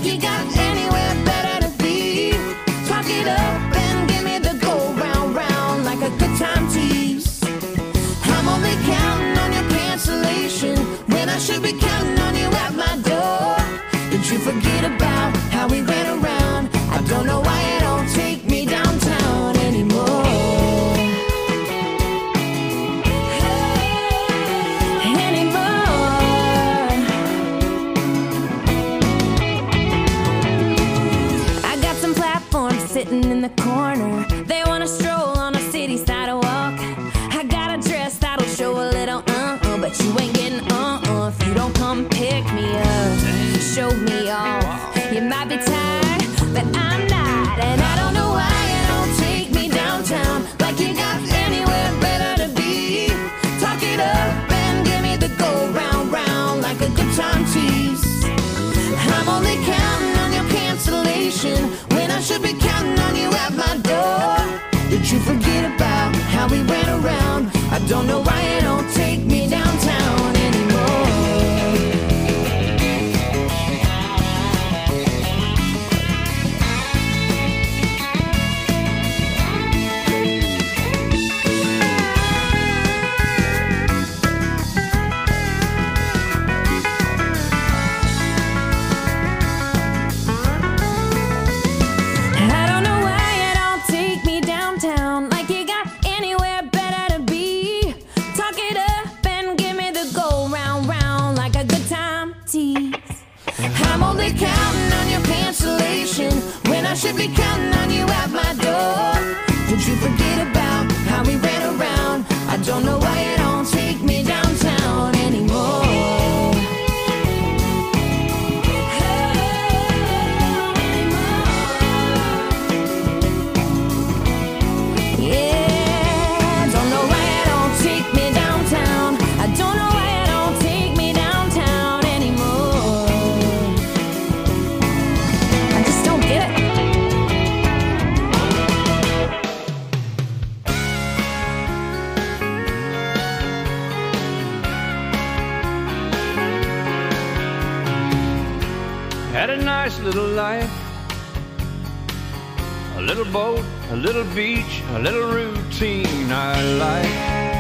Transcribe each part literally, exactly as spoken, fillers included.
like you got anywhere better to be. Talk it up and give me the go round, round like a good time tease. I'm only counting on your cancellation when I should be counting on you at my door. Did you forget about how we ran around? I don't know why you don't take me downtown anymore. Sitting in the corner, they wanna stroll on a city sidewalk. I got a dress that'll show a little uh-uh, but you ain't getting uh-uh if you don't come pick me up, show me off. You might be tired, but I'm not, and I don't know why you don't take me downtown like you got anywhere better to be. Talk it up and give me the go round, round like a good time tease. I'm only counting on your cancellation when I should be counting on you at my door. Did you forget about how we ran around? I don't know why you don't take me downtown anymore. I'm only counting on your cancellation when I should be counting on you at my door. Did you forget about how we ran around? I don't know why you don't take me downtown anymore. Yeah, don't know why you don't take me downtown. I don't know why you don't take me downtown anymore. I just don't get it. Had a nice little life, a little boat, a little beach, a little routine I like.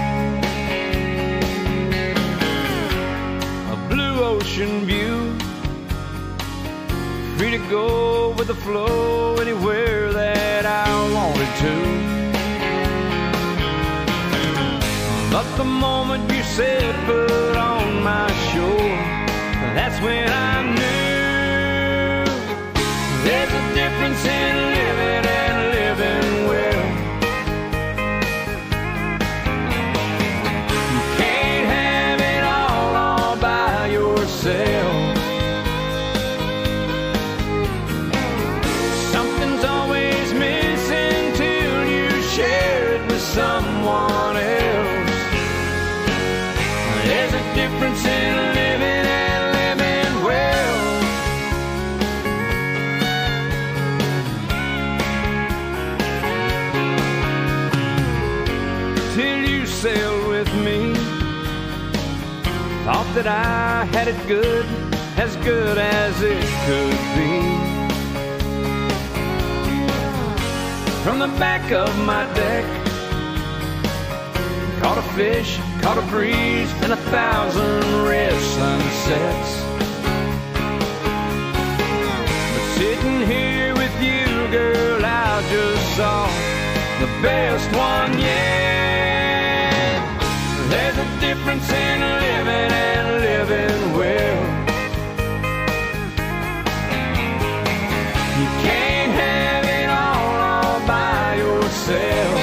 A blue ocean view, free to go with the flow anywhere that I wanted to. But the moment you said put on my shore, that's when I knew there's a difference in living and living well. You can't have it all all by yourself. Something's always missing till you share it with someone else. There's a difference in living and living well. Sailed with me, thought that I had it good, as good as it could be. From the back of my deck, caught a fish, caught a breeze, and a thousand red sunsets. But sitting here with you, girl, I just saw the best one yet. There's a difference in living and living well. You can't have it all, all by yourself.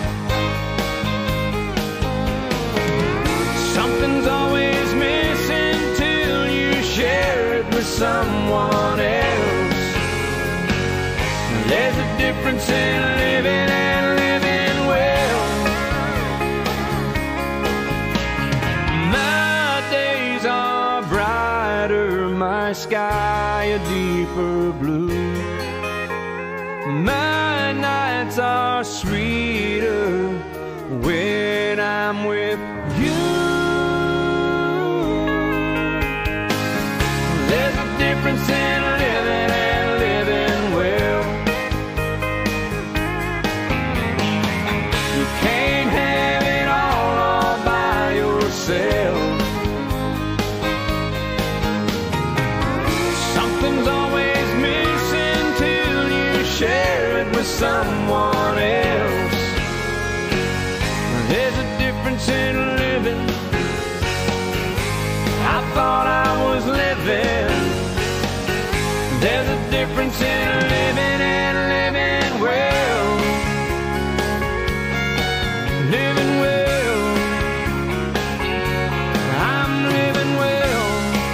Something's always missing till you share it with someone else. There's a difference in living and living well. My sky a deeper blue. My nights are sweeter when I'm with you. There's a difference in living something's always missing till you share it with someone else. There's a difference in living. I thought I was living. There's a difference in living and living well. Living well. I'm living well.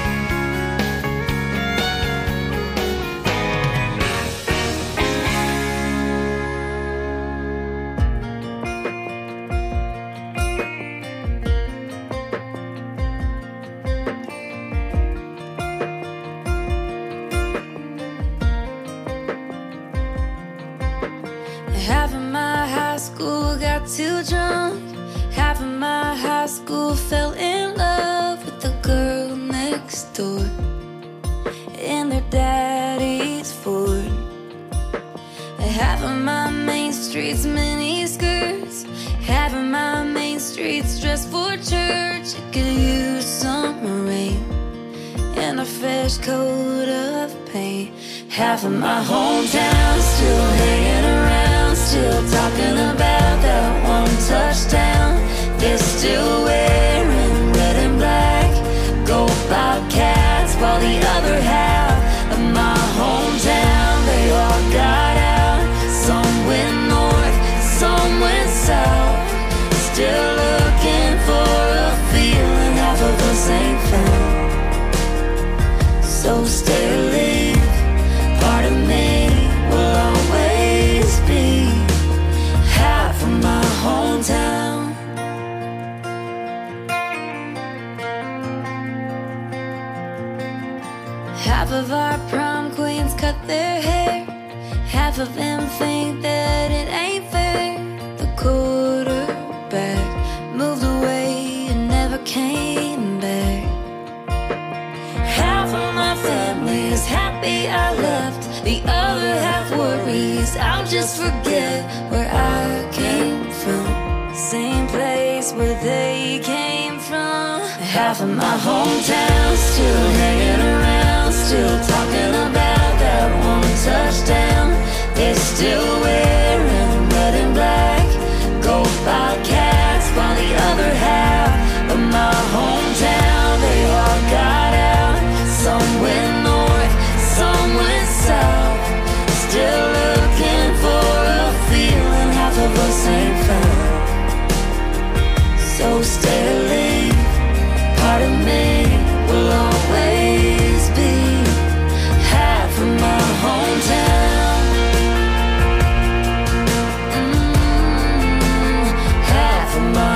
Half of my high school got too drunk. Half of my high school fell in love with the girl next door in their daddy's Ford. Half of my main street's mini skirts. Half of my main street's dressed for church. It could use some rain and a fresh coat of paint. Half of my hometown still hanging around, still talking about that one touchdown. They're still wearing red and black, go Bobcats, while the other half of my hometown, they all got out. Some went north, some went south, still looking for a feeling half of us ain't found. So stay or leave, part of me will always be half of my hometown. Half of our prom queens cut their hair. Half of them think that it ain't fair. The quarterback moved away and never came back. Half of my family is happy I left. The other half worries I'll just forget where I came from. Same place where they came from. Half of my hometown still hanging around, still talking about that one touchdown. They're still wearing red and black, go Bobcats, while the other half of my hometown, they all got out. Some went north, some went south, still looking for a feeling half of us ain't found. So stay or leave, part of me will always be half of my hometown. Mm, half of my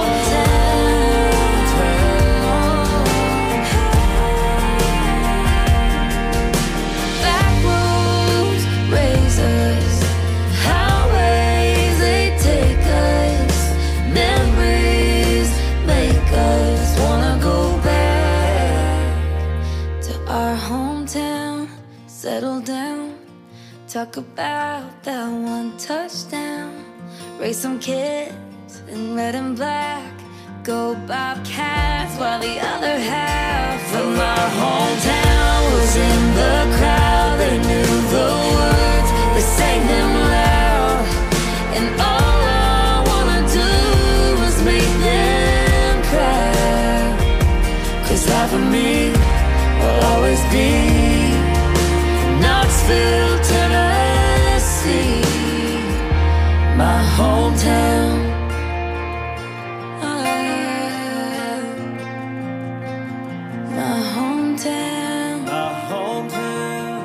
settle down, talk about that one touchdown, raise some kids in red and black, go Bobcats, while the other half of my hometown was in the crowd. They knew the words, they sang them loud, and all I wanna do was make them cry. Cause half of me will always be Knoxville, Tennessee, my hometown. Ah, my hometown. My hometown.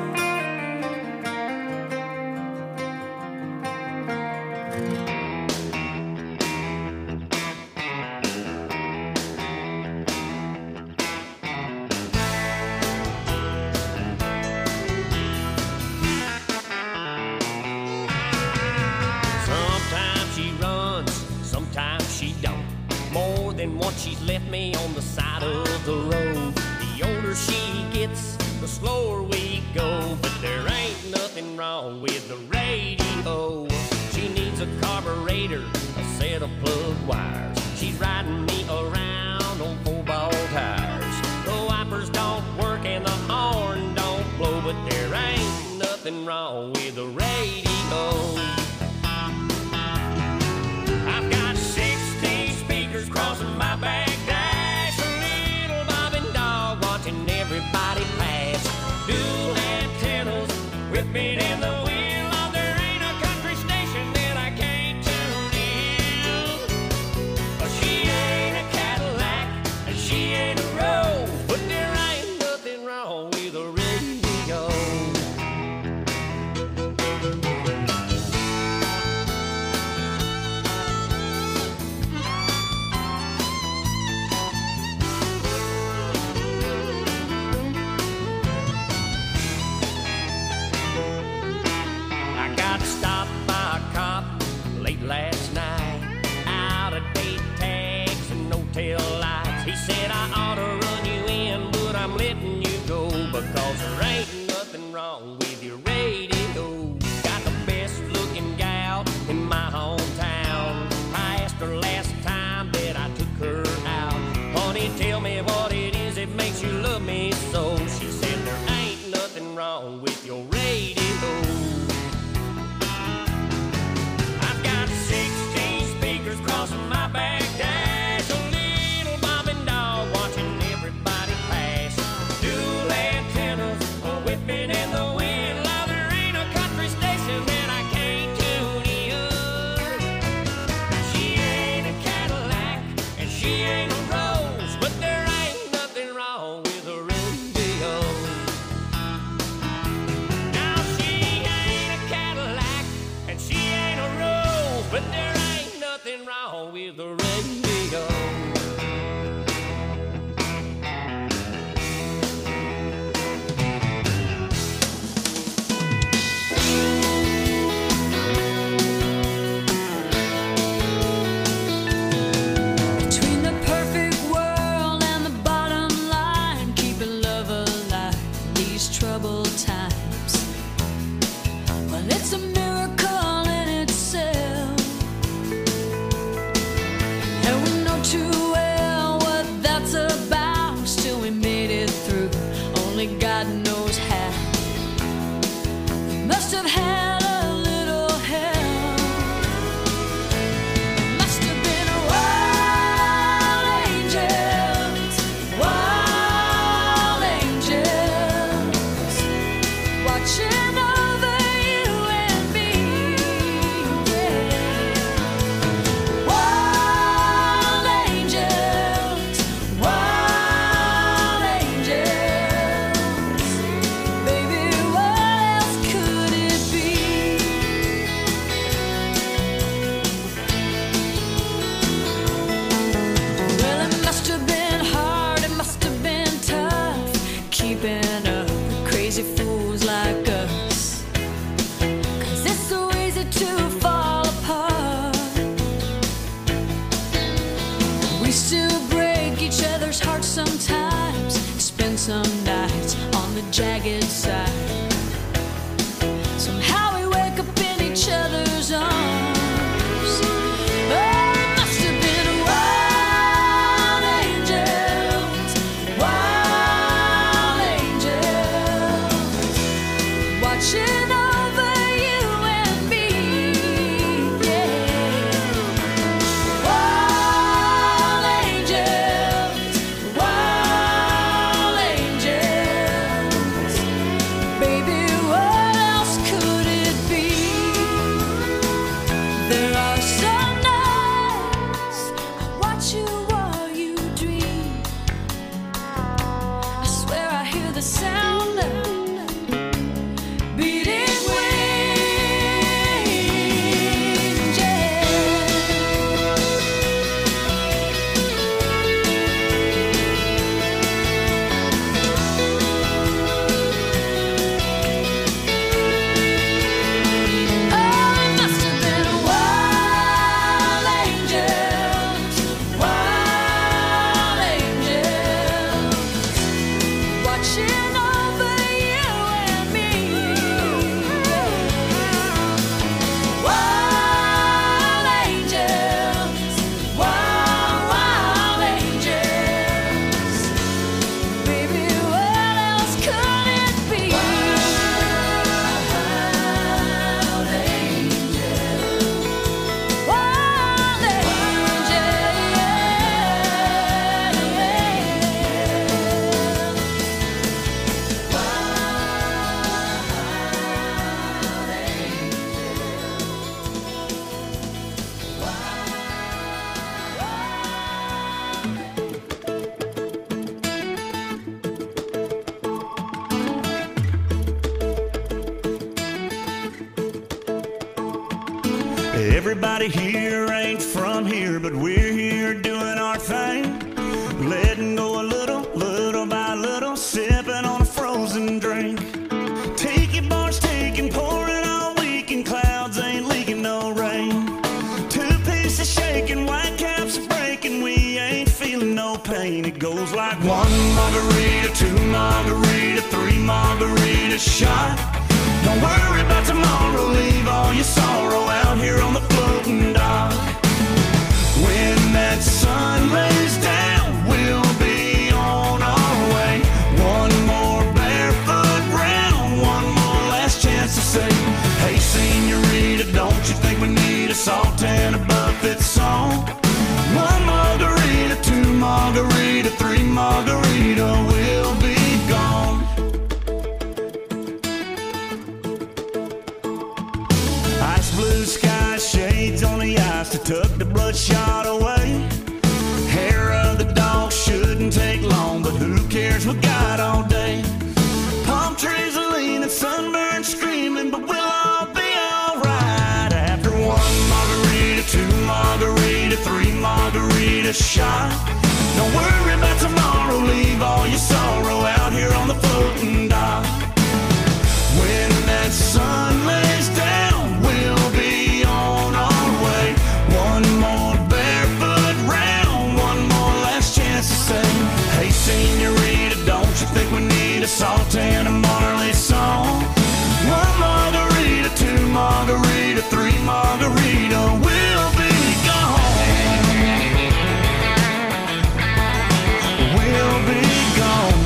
Once she's left me on the side of the road. The older she gets, the slower we go. But there ain't nothing wrong with the radio. She needs a carburetor, a set of plug wires. She's riding me around on four ball tires. The wipers don't work and the horn don't blow, but there ain't nothing wrong with the radio. I've got sixteen speakers crossing my back dash, a little bobbing dog watching everybody pass, dual antennas whipping in the wind. Oh, there ain't a country station that I can't tune in. She ain't a Cadillac and she ain't a Rose, but there ain't nothing wrong with the radio. I got stopped by a cop late last night, out of date tags and no tail lights. He said I ought to run you in, but I'm letting you go because there ain't nothing wrong with your radio. Got the best looking gal in my hometown. I asked her last time that I took her out, honey, tell me what it is that makes you love me so. She said there ain't nothing wrong with your radio. I've got sixteen speakers crossing my back dash, a little bobbing dog watching everybody pass, dual antennas whipping in the wind. Now there ain't a country station that I can't tune in. She ain't a Cadillac and she ain't a Rose, but there ain't nothing wrong with the radio. Now she ain't a Cadillac and she ain't a Rose, but there ain't nothing wrong with the radio. Between the perfect world and the bottom line, keeping love alive in these troubled times. Well, it's a miracle in itself, and we know too well what that's about. Still, we made it through. Only God knows how. We must have had a little help. Must have been wild angels, wild angels, watching over you and me. Yeah. Wild angels, wild angels, baby, what else could it be? Well, it must have been hard, it must have been tough, keeping up with crazy fools like us. 'Cause it's so easy to fall apart. We still break each other's hearts sometimes, spend some nights on the jagged side. Somehow we wake up in each other's arms. Oh, it must have been wild angels, wild angels, watching over you and me. Yeah. Wild angels, wild angels, baby, what else could it be? There are some nights I watch you while you dream. I swear I hear the sound of beating wings. Yeah. Everybody here ain't from here, but we're here doing our thing. Letting go a little, little by little, sipping on a frozen drink. Tiki bars taking, pouring all weekend, clouds ain't leaking no rain. Two pieces shaking, white caps are breaking, we ain't feeling no pain. It goes like one margarita, two margarita, three margarita shot. Don't worry about tomorrow, leave all your sorrow out here on the floating dock. When that sun lays down, we'll be on our way. One more barefoot round, one more last chance to say, hey senorita, don't you think we need a salt and a buffet song? One margarita, two margarita, three margarita, we'll be gone. Ice blue sky, shades on the ice to tuck the bloodshot away. Hair of the dog shouldn't take long, but who cares, we got all day. Palm trees are leaning, sunburned screaming, but we'll all be alright. After one margarita, two margarita, three margarita shot. Don't worry about tomorrow, leave all your sorrow out here on the floating dock. When that sun lays down, we'll be on our way. One more barefoot round, one more last chance to say, hey senorita, don't you think we need a salt and a Marley song? One margarita, two margarita, three margarita, we'll be gone. We'll be gone.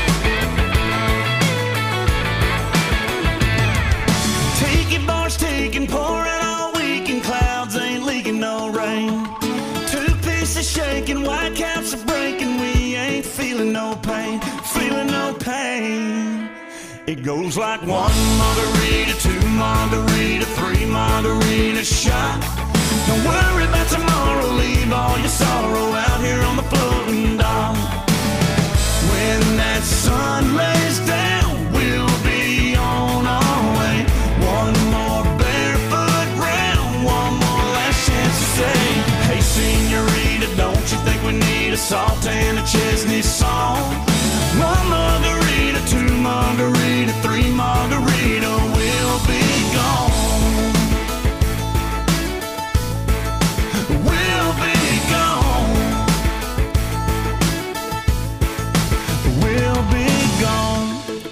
Tiki bars taking, pouring all weekend, clouds ain't leaking no rain. Two pieces shaking, white caps are breaking, we ain't feeling no pain, feeling no pain. It goes like one margarita, two margarita, three margarita shot. Don't worry about tomorrow, leave all your sorrow out here on the floating dock. When that sun lays down, we'll be on our way. One more barefoot round, one more last chance to say, hey senorita, don't you think we need a salt and a Chesney song? One margarita, two margarita, three margarita, we'll be gone. We'll be gone. We'll be gone.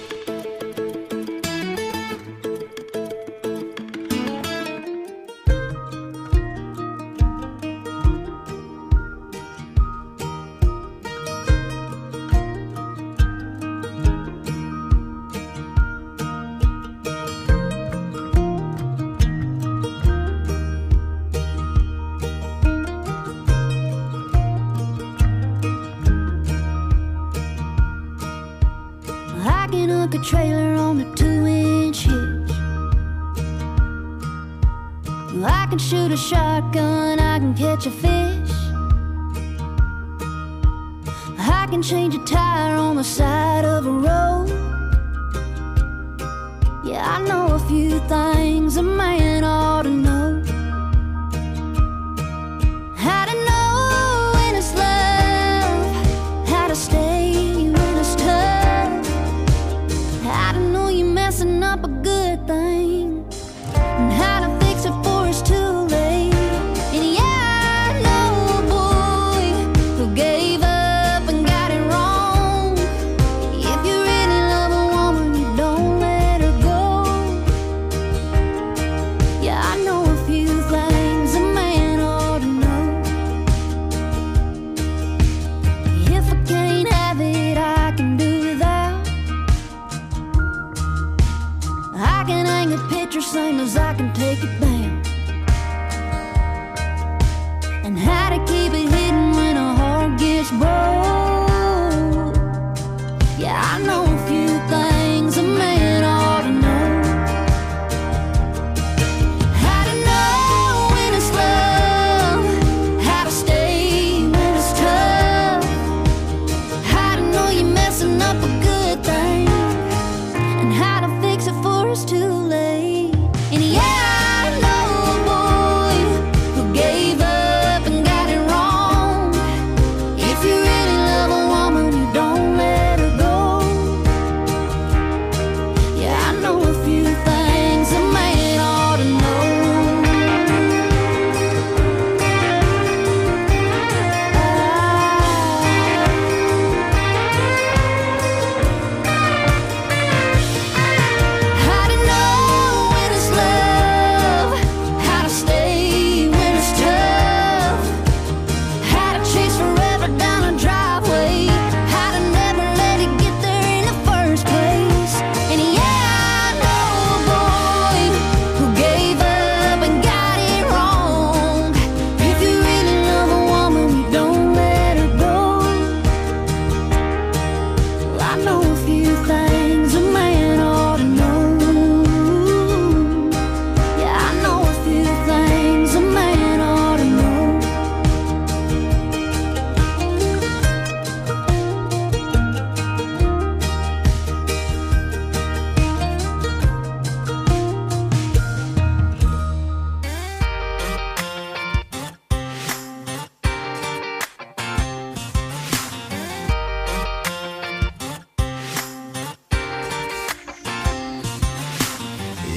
I can hook a trailer on a two-inch hitch. I can shoot a shotgun, I can catch a fish. I can change a tire on the side of a road. Yeah, I know a few things a man ought to know. How to know when it's love, how to stay when it's tough, how to know you're messing up a good thing, and how to fix it before it's too late. And yeah, I know a boy who gave up and got it wrong. If you really love a woman, you don't let her go. Yeah, I know a few things a man ought to know. If I can't have it, I can do without. I can hang a picture same as I can take it down. And how to keep it hidden when a heart gets broke. Yeah, I know a few things a man ought to know. How to know when it's love, how to stay when it's tough, how to know you're messing up a good thing, and how to fix it before it's too late. And yeah, I know a boy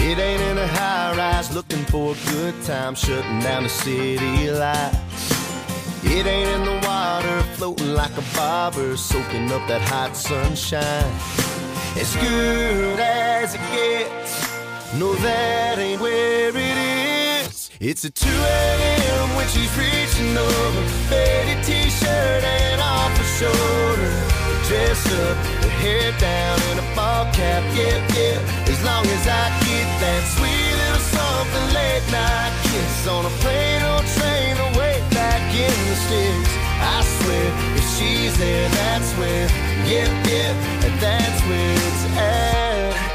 It ain't in a high rise looking for a good time, shutting down the city lights. It ain't in the water floating like a bobber, soaking up that hot sunshine. As good as it gets, no, that ain't where it is. It's at two a.m. when she's reaching over, faded t-shirt and off her shoulder, dress up, her hair down and a ball cap, yeah, yeah. As long as I get that sweet little something late night kiss on a plane or train away back in the sticks. I swear, if she's there, that's where, yeah, yeah, and that's where it's at.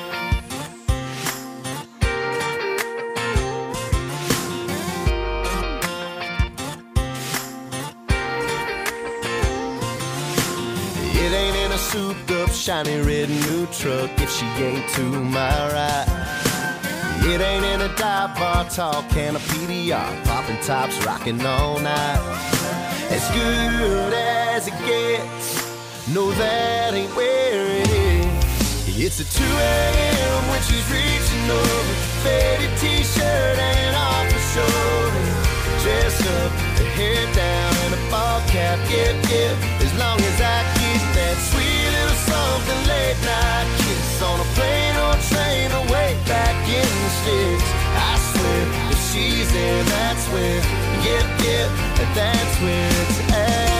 It ain't in a souped up, shiny red new truck if she ain't to my right. It ain't in a dive bar, tall can of P D R, popping tops, rocking all night. As good as it gets, no, that ain't where it is. It's at two a.m. when she's reaching over, faded t-shirt and off her shoulder, dress up, her hair down and a ball cap, yeah, yeah. As long as I get that sweet little something late night kiss on a plane or train away back in the sticks. I swear, if she's there, that's where, yep, yep, and that's where it's at.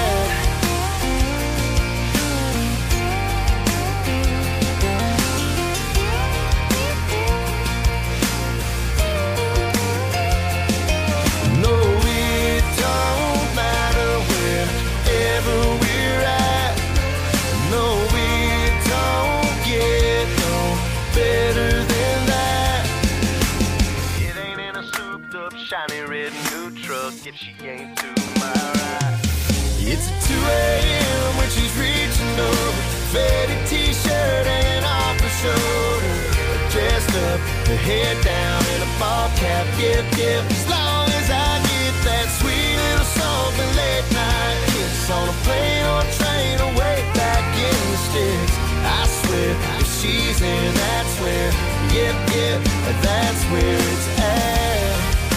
If she ain't to my right. It's at two a.m. when she's reaching over, faded t-shirt and off her shoulder, dressed up, her hair down and a ball cap, yep, yep. As long as I get that sweet little something late night kiss on a plane or train away back in the sticks. I swear, if she's in, that's where, yep, yep, that's where it's at.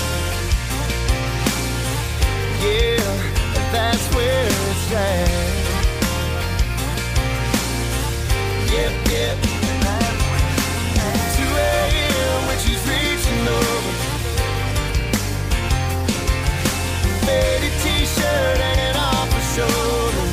Yeah, that's where it's at. Yep, yep. two a.m. when she's reaching over, faded t-shirt hanging off her shoulder.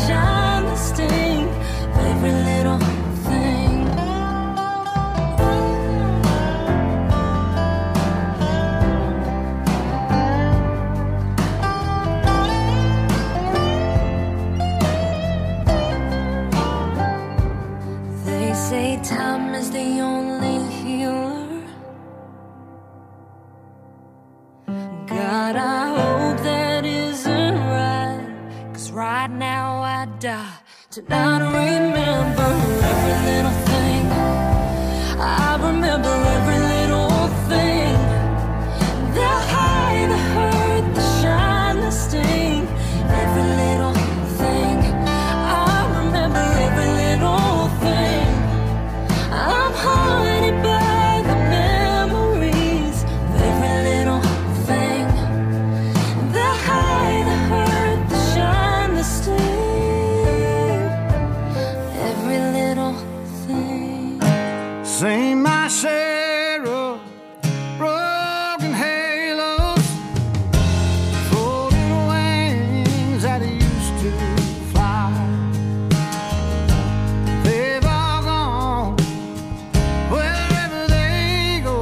Shine the sting, every little thing. I die to not remember every little thing. I remember every little thing. The high, the hurt, the shine, the sting. Every little thing. I remember every little thing. I'm haunted by the memories of every little thing. The high, the hurt, the shine, the sting. Every little thing. Sing my share of broken halos, folded wings that used to fly. They've all gone wherever they go.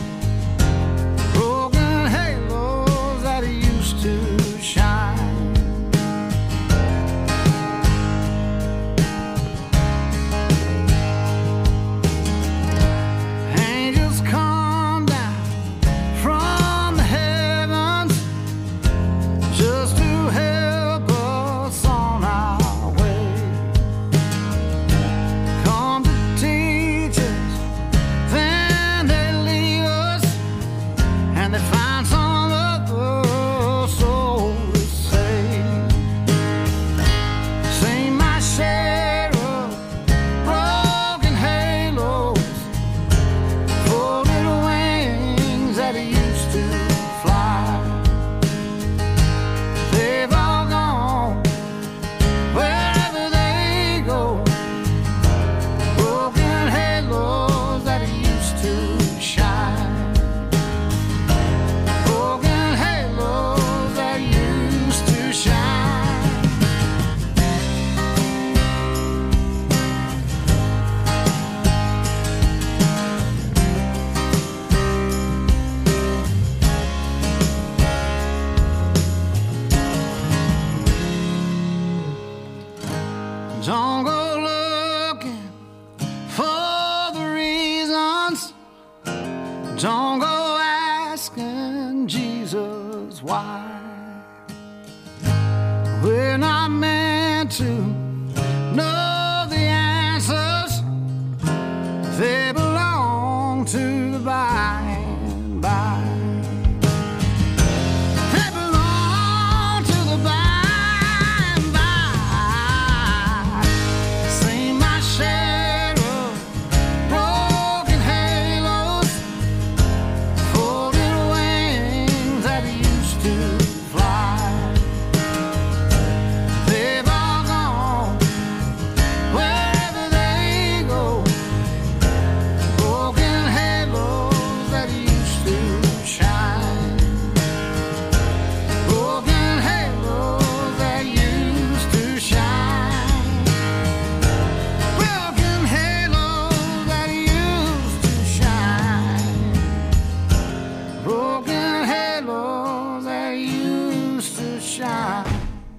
Broken halos that used to shine. Angels come down from the heavens just to help us on our way. Come to teach us, then they leave us, and they find some other soul to save. Sing my share of broken halos, folded wings that used to fly. They've all gone wherever they go. Broken halos that used to shine. Broken halos that used to shine. Don't go looking for the reasons. Don't go asking Jesus why. We're not meant to know the answers. They belong to the by and by. They belong to the by and by. Sing my share of broken halos, folded wings that used to fly. They've all gone wherever they go. Broken halos that used to shine. Broken halos that used to shine. Broken halos that used to shine. Broken halos that used to shine.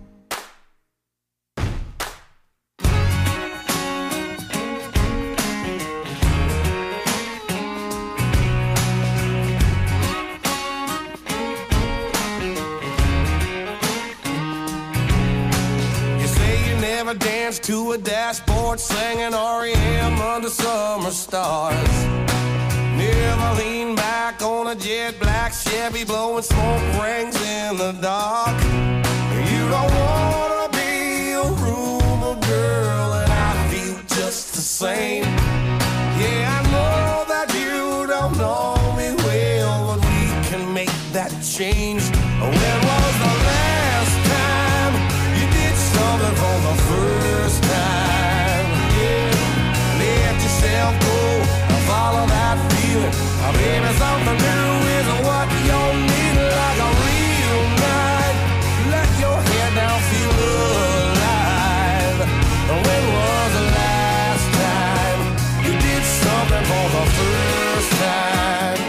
You say you never danced to a dashboard singing R E M under summer stars. Never lean back on a jet black Chevy blowing smoke rings in the dark. You don't wanna be a rumor girl, and I feel just the same. Yeah, I know that you don't know me well, but we can make that change. When was the last time you did something for the first time? Yeah, let yourself go and follow that feeling. Uh, Baby, something new is what you need, like a real night. Let your head down, feel alive. When was the last time you did something for the first time?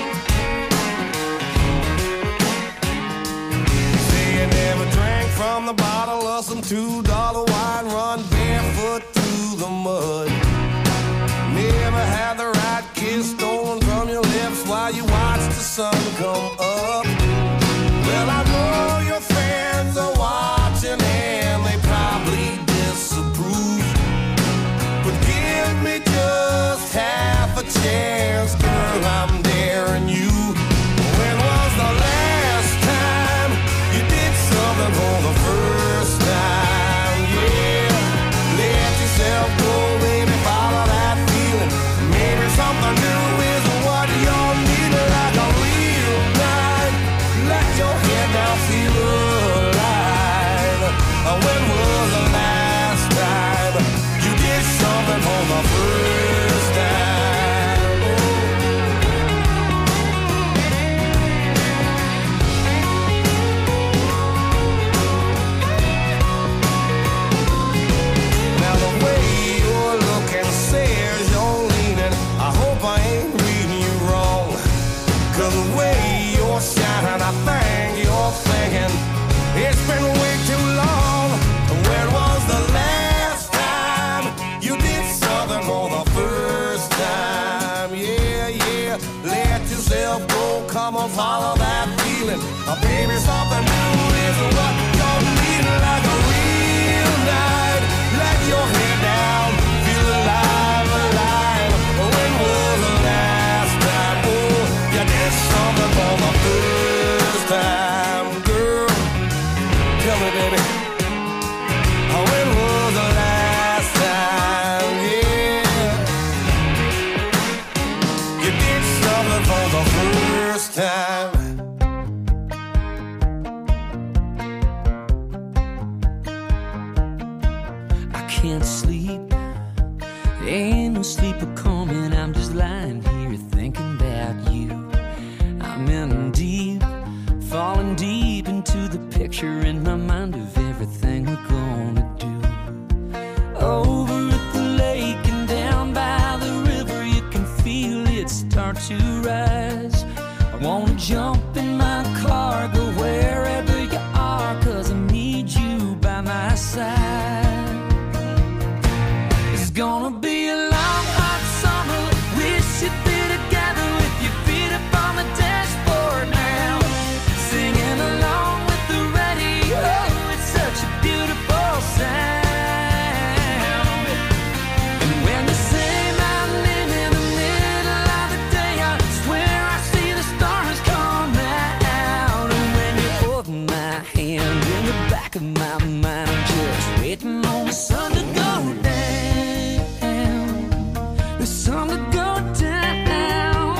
Say you never drank from the bottle of some two dollar wine, run barefoot through the mud. Never had the right kiss stolen from your lips while you watched the sun come up. Well, I know your friends are watching and they probably disagree. I'm gonna follow that feeling. Oh, baby, something new is what you're needing. Like a real night, let your head down, feel alive, alive. When was the last time, oh, you did something for the first time, girl? Tell me, baby, oh, when was the last time, yeah, you did something for the first time? I can't sleep, ain't no sleeper coming. I'm just lying here thinking about you. I'm in deep, falling deep into the picture in my mind of everything we're gonna do. Over at the lake and down by the river, you can feel it start to rise. I wanna jump in my car, go wherever you are, 'cause I need you by my side. It's gonna be a long, hot summer. We should be together with your feet up on the dashboard now, singing along with the radio. It's such a beautiful sound. And when you say my name in the middle of the day, I swear I see the stars come out. And when you hold my hand in the back of my mind, I'm just waiting on the sun to go down. The sun to go down.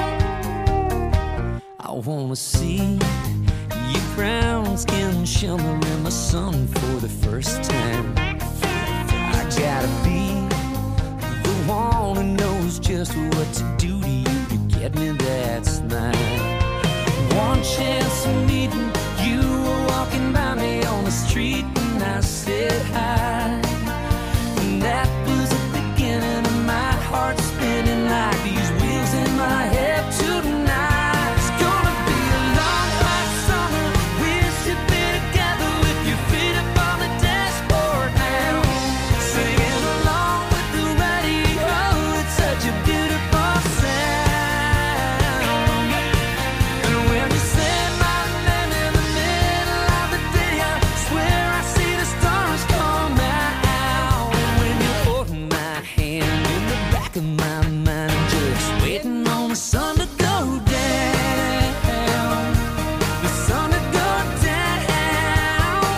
I wanna see your brown skin shimmer in the sun for the first time. I gotta be the one who knows just what to do to you to get me that smile. One chance of meeting you, were walking by me on the street and I said hi. And that was the beginning of my heart spinning like these wheels in my head tonight. It's gonna be a long, hot summer. We should be together with your feet up on the dashboard now, singing along with the radio. It's such a beautiful sound. And when you say my name in the middle of the day, I swear I see the stars come out. And when you hold my hand in the back of my mind, I'm just waiting on the sun to go down. The sun to go down.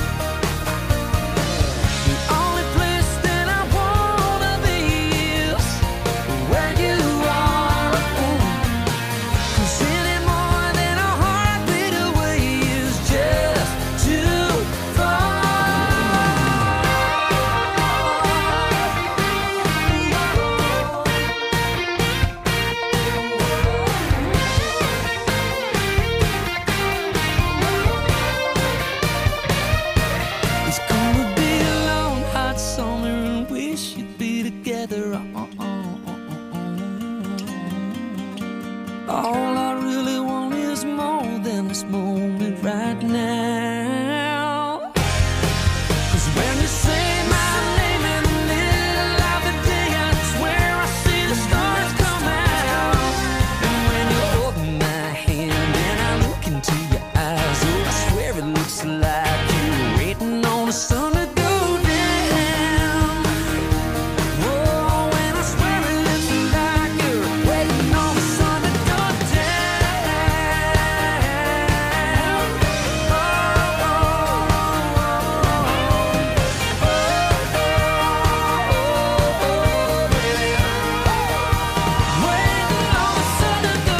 The only place that I wanna be is where you are. 'Cause any more than a heartbeat away is just too far. It's gonna be a long, hot summer and we should be together. All I really want is more than this moment right now. 'Cause when you say my name in the middle of the day, I swear I see the stars come out. And when you hold my hand and I look into your eyes, oh, I swear it looks like you're waiting on the sun to go down. Oh, and I swear it looks like you're waiting on the sun to go down. Oh, oh, oh, oh, oh, oh, baby. Waiting on the sun to go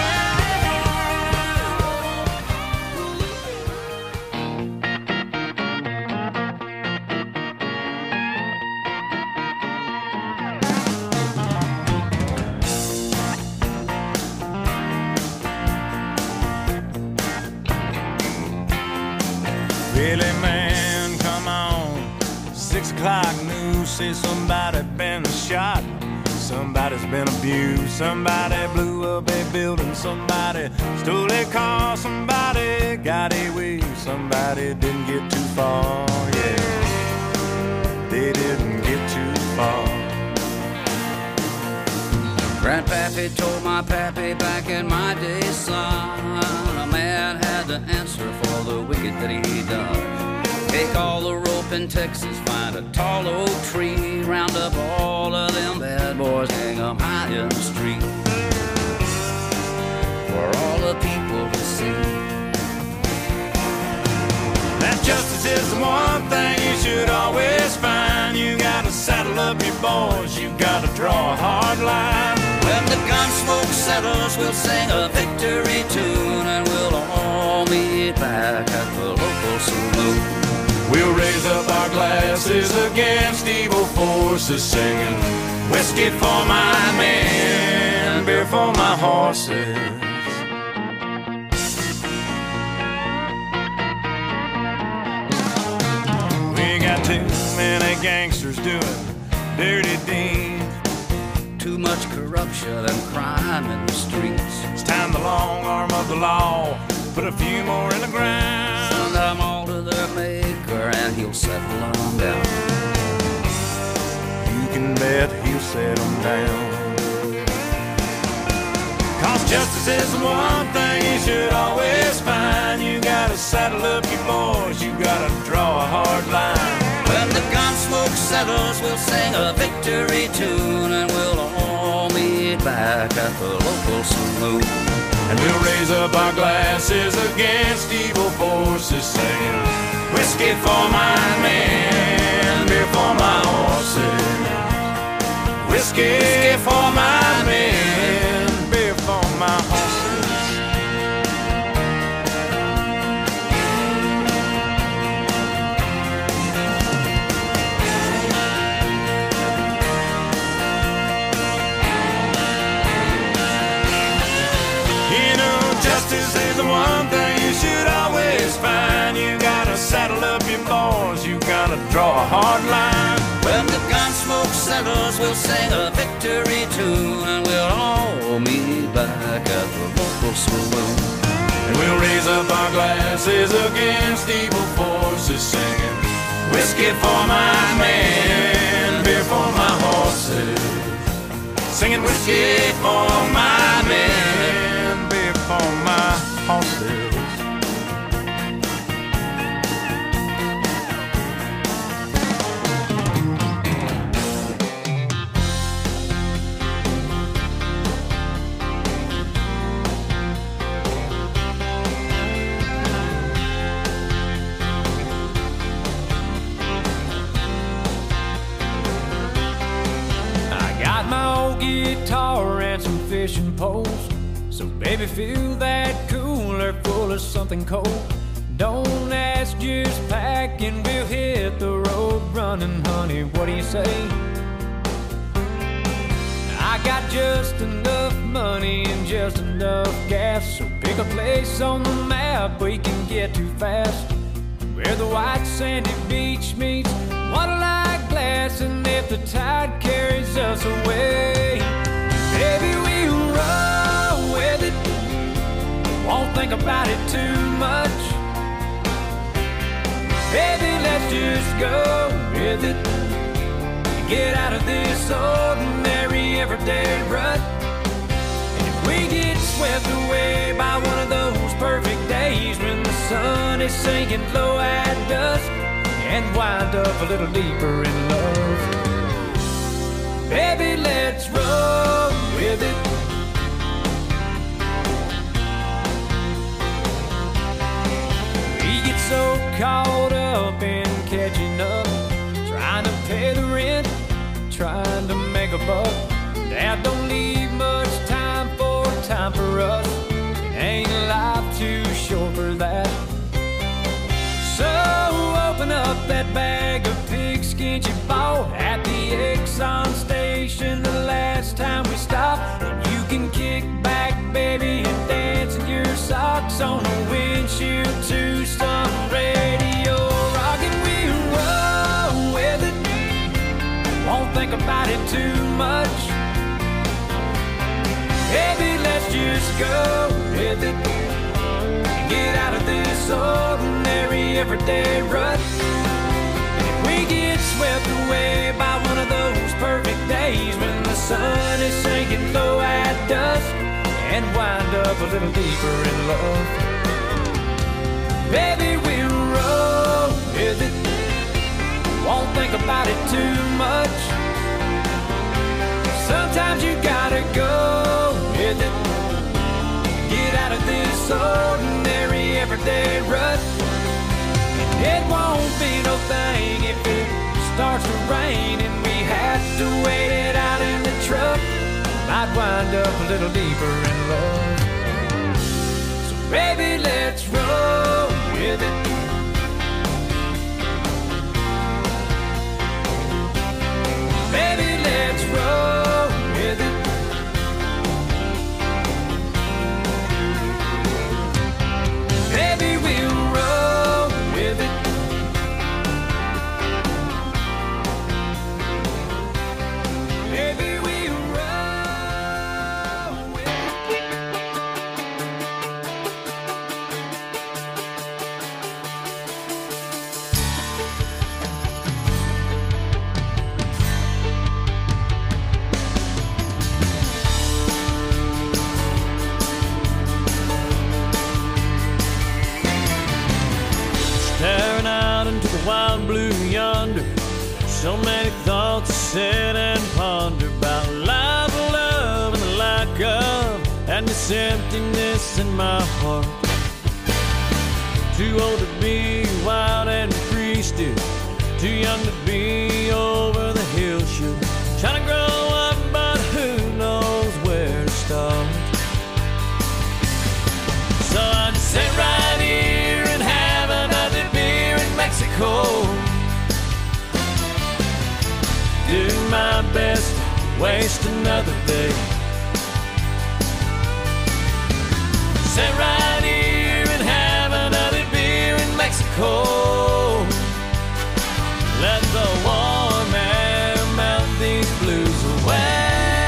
Really, man, come on. Six o'clock news say somebody been shot. Somebody's been abused. Somebody blew up a building. Somebody stole a car. Somebody got away. Somebody didn't get too far. Yeah, they didn't get too far. Grandpappy told my pappy back in my day, son, a man had to answer for the wicked that he done. Take all the rope in Texas, find a tall oak tree, round up all of them bad boys, hang 'em high in the street, for all the people to see. That justice is the one thing you should always find. You gotta saddle up your boys, you gotta draw a hard line. When the gun smoke settles, we'll sing a victory tune, and we'll all meet back at the local saloon. We'll raise up our glasses against evil forces, singing whiskey for my men, beer for my horses. We got too many gangsters doing dirty deeds, too much corruption and crime in the streets. It's time the long arm of the law put a few more in the ground. Send them all to their maker and he'll settle them down. You can bet he'll set them down. Cause justice is the one thing you should always find. You gotta saddle up your boys, you gotta draw a hard line. When the gun smoke settles, we'll sing a victory tune, and we'll all meet back at the local saloon. And we'll raise up our glasses against evil forces, singing whiskey for my men, beer for my horses. Whiskey, whiskey for my men, beer for my horses. Justice is the one thing you should always find. You gotta saddle up your boys, you gotta draw a hard line. When the gun smoke settles, we'll sing a victory tune, and we'll all meet back at the local saloon. And we'll raise up our glasses against evil forces, singing whiskey for my men, beer for my horses. Singing whiskey for my men, beer for my horses. Guitar and some fishing poles, so baby fill that cooler full of something cold. Don't ask, just pack and we'll hit the road running, honey, what do you say? I got just enough money and just enough gas, so pick a place on the map we can get to fast, where the white sandy beach meets water-like glass, and if the tide carries us away, baby, we'll roll with it, won't think about it too much. Baby, let's just go with it, get out of this ordinary everyday rut. And if we get swept away by one of those perfect days when the sun is sinking low at dusk, and wind up a little deeper in love, baby, let's roll with it. We get so caught up in catching up, trying to pay the rent, trying to make a buck, that don't leave much time for time for us. It ain't life too short for that. So open up that bag of pigskin you bought at the Exxon station the last time we stopped, and you can kick back, baby, and dance in your socks on the windshield to some radio rock, and we'll roll with it, won't think about it too much. Baby, let's just go with it, get out of this ordinary everyday rut. And if we get swept away by one of those perfect days when the sun is sinking low at dusk and wind up a little deeper in love. Baby, we'll roll with it. Won't think about it too much. Sometimes you gotta go with it. Get out of this ordinary everyday rut. It won't be no thing if it starts to rain and we have to wait it out in the truck. Might wind up a little deeper in love. So baby, let's roll with it. Baby, let's roll with it. Baby, we'll roll with it. Baby, we'll roll with it. Staring out into the wild blue yonder, so many thoughts to sit and ponder about life, love, and the lack of, and this emptiness in my heart. Too old to be wild and free still, too young to be over the hill should. Trying to grow up, but who knows where to start. So I just sit right here and have another beer in Mexico. Do my best to waste another day. Sit right here and have another beer in Mexico. Let the warm air melt these blues away.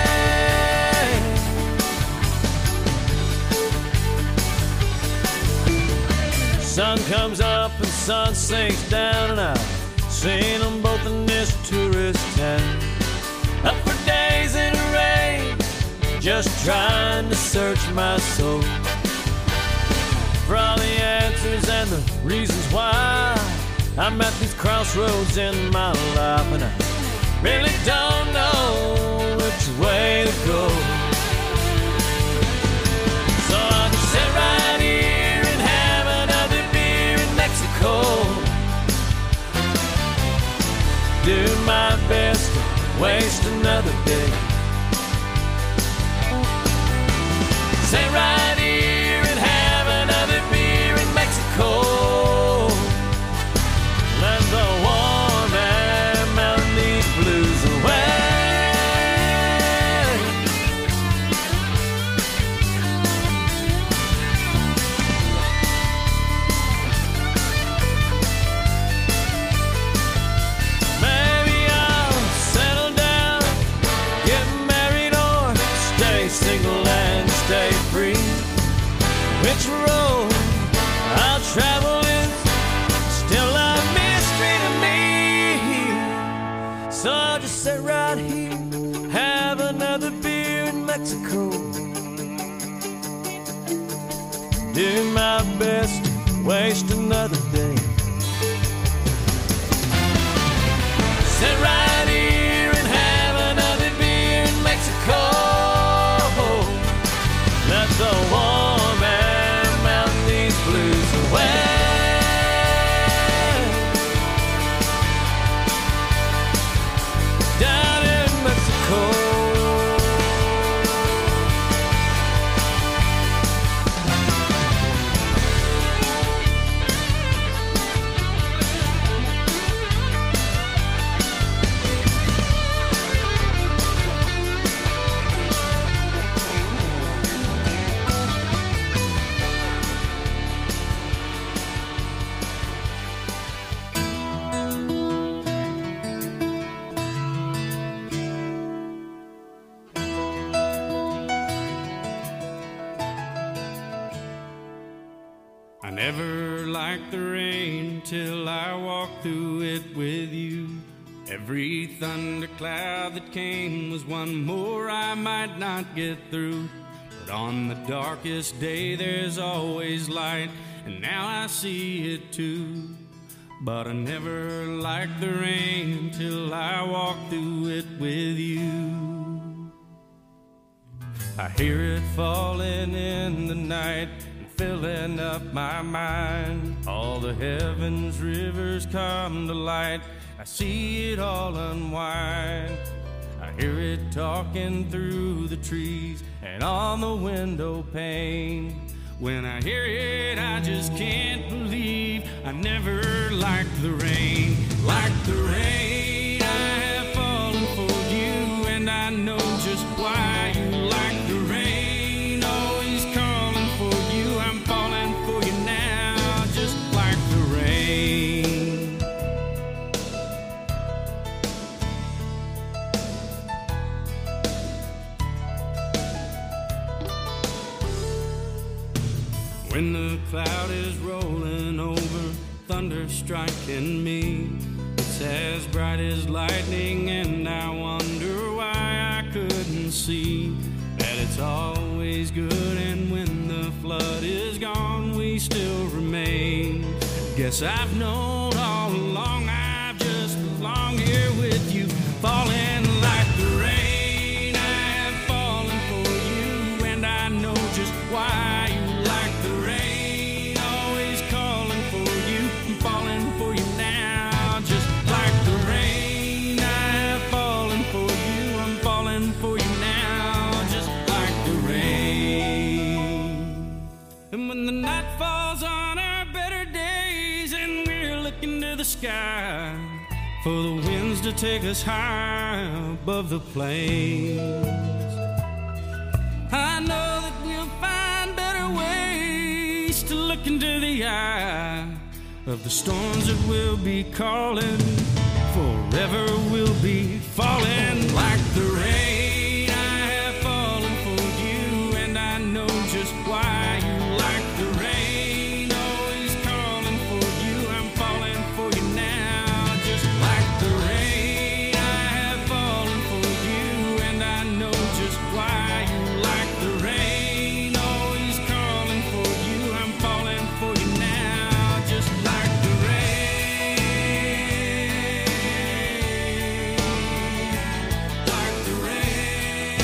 Sun comes up and sun sinks down, and I've seen them both in this tourist town. Up for days in the rain, just trying to search my soul for all the answers and the reasons why I'm at these crossroads in my life, and I really don't know which way to go. So I can sit right here and have another beer in Mexico. Do my best to waste another day. Sit right here and have another beer in Mexico. Let the warm air melt these blues away. Maybe I'll settle down, get married, or stay single and stay free. Which road I'll travel is still a mystery to me. So I'll just sit right here, have another beer in Mexico. Do my best to waste another day. Sit right here and have another beer in Mexico. Let the warm air melt these blues away. Down in Mexico. I never liked the rain till I walked through it with you. Every thundercloud that came was one more I might not get through. But on the darkest day there's always light, and now I see it too. But I never liked the rain till I walked through it with you. I hear it falling in the night and filling up my mind. All the heavens rivers come to light, I see it all unwind. I hear it talking through the trees and on the window pane. When I hear it, I just can't believe I never liked the rain. Like the rain, I have fallen for you, and I know just why you like the rain. Always calling for you, I'm falling for you now, just like the rain. When the cloud is rolling over, thunder striking me, it's as bright as lightning, and I wonder why I couldn't see that it's always good, and when the flood is gone, we still remain. Guess I've known all along, I've just belonged here with you, falling like the rain. I have fallen for you, and I know just why you like the rain. Always calling for you, I'm falling for you now, just like the rain. I have fallen for you, I'm falling for you now, just like the rain. And when the night falls on our better days and we're looking to the sky for the winds to take us high above the plains, I know that we'll find better ways to look into the eye of the storms that will be calling. Forever we'll be falling like the rain. I have fallen for you, and I know just why you like the rain. Always calling for you, I'm falling for you now, just like the rain. I have fallen for you, and I know just why you like the rain. Always calling for you, I'm falling for you now, just like the rain. Like the rain.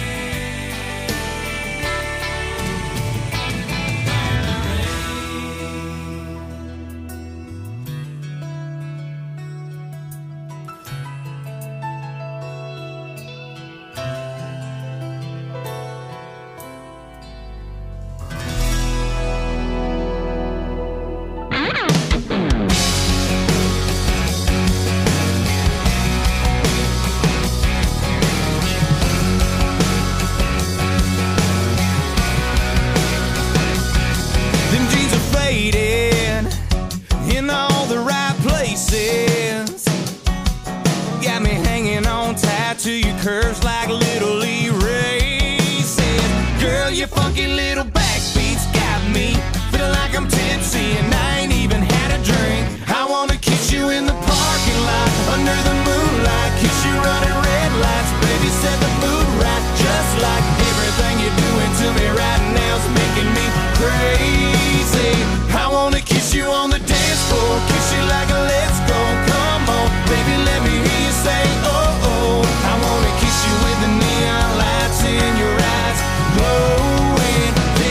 Them jeans are faded in all the right places. Got me hanging on tight to your curves like little Lee races. Girl, your funky little backbeats got me feeling like I'm tipsy and I ain't even had a drink. I wanna kiss you in the parking lot under the moonlight, kiss you running red lights, baby, set the mood right. Just like everything you're doing to me right now's making me crazy. I wanna kiss you on the dance floor, kiss you like a let's go. Come on, baby, let me hear you say oh oh. I wanna kiss you with the neon lights in your eyes glowing.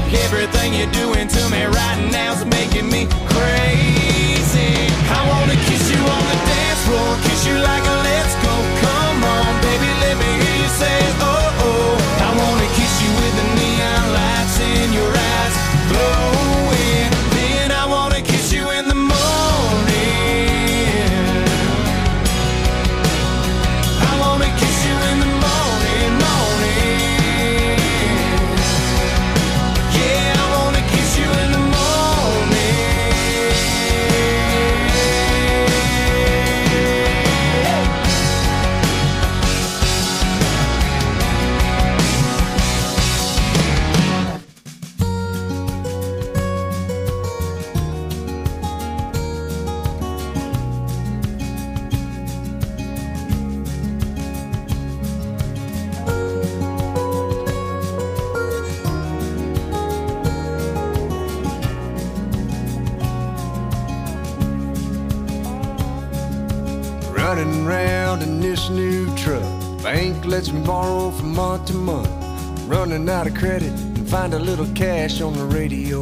Everything you're doing to me right now's making me crazy. I wanna kiss you on the dance floor, kiss you like a let's go. Come on, baby, let me hear you say oh oh. I wanna kiss you with the neon lights in your eyes glowing. Then I wanna kiss you in the morning. I wanna kiss you in the morning, morning. Yeah, I wanna kiss you in the morning. Running around in this new truck, bank lets me borrow from month to month. Running out of credit and find a little cash on the radio.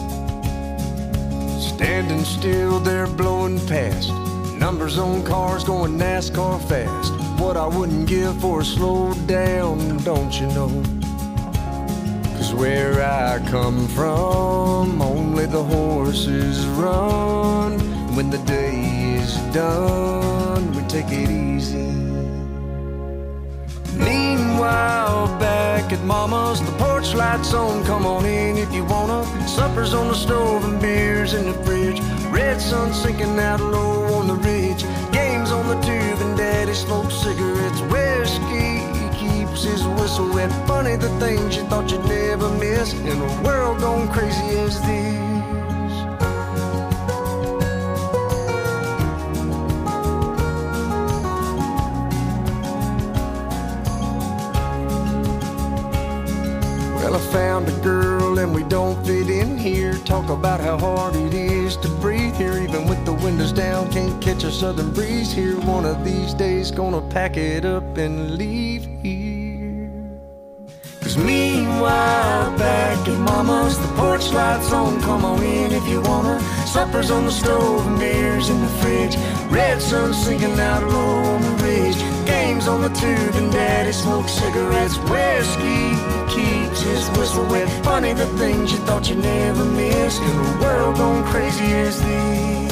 Standing still there blowing past, numbers on cars going NASCAR fast. What I wouldn't give for a slow down, don't you know? Cause where I come from, only the horses run. When the day is done, we take it easy. Meanwhile, back at Mama's, the porch lights on, come on in if you wanna. Supper's on the stove and beers in the fridge. Red sun sinking out low on the ridge. Games on the tube and Daddy smokes cigarettes. Whiskey keeps his whistle wet. Funny the things you thought you'd never miss in a world gone crazy as this. Well, I found a girl and we don't fit in here. Talk about how hard it is to breathe here. Even with the windows down, can't catch a southern breeze here. One of these days gonna pack it up and leave here. Cause meanwhile, back at Mama's, the porch lights on, come on in if you wanna. Supper's on the stove and beers in the fridge. Red sun sinking out low on the ridge. Games on the tube and Daddy smokes cigarettes. Whiskey keeps his whistle wet. Funny the things you thought you'd never miss in a world gone crazy as this.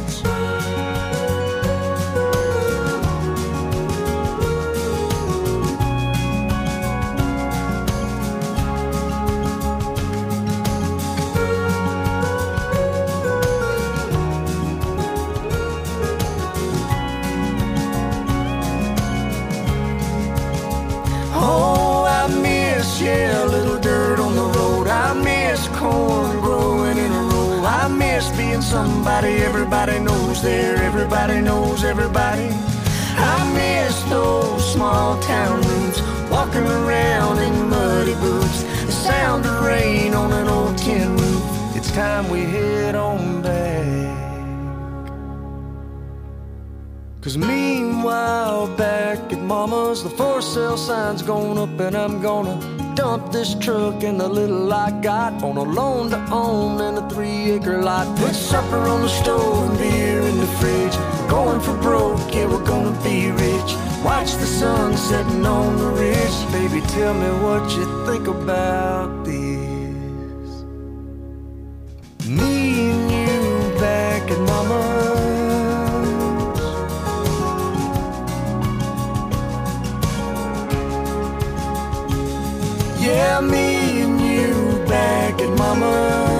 Yeah, a little dirt on the road. I miss corn growing in a row. I miss being somebody everybody knows there. Everybody knows everybody. I miss those small town roots. Walking around in muddy boots. The sound of rain on an old tin roof. It's time we head on back. Cause meanwhile, back at Mama's, the for sale sign's going up and I'm gonna dump this truck and the little I got on a loan to own and a three acre lot. Put supper on the stove and beer in the fridge. Going for broke, yeah, we're gonna be rich. Watch the sun setting on the ridge. Baby, tell me what you think about this. Me and you back at Mama's. Yeah, me and you back at Mama's.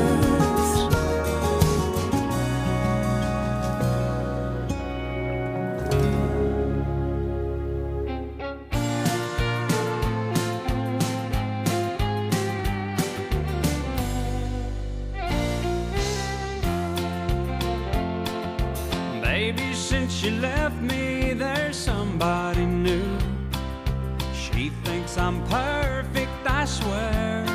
Baby, since you left me, there's somebody new. She thinks I'm perfect, I swear.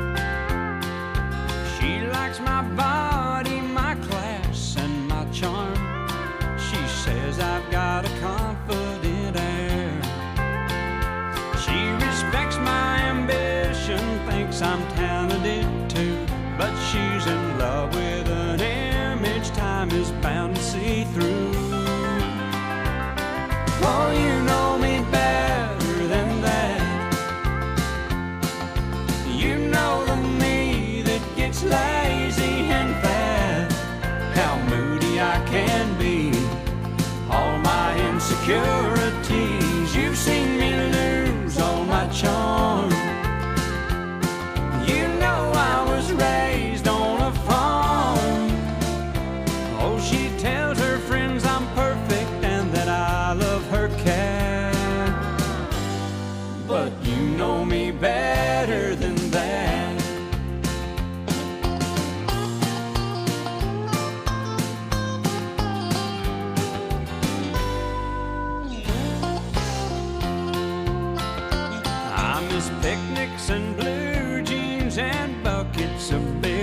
She likes my body, my class, and my charm. She says I've got a confident air. She respects my ambition, thinks I'm talented. know me better than that. I miss picnics and blue jeans and bows.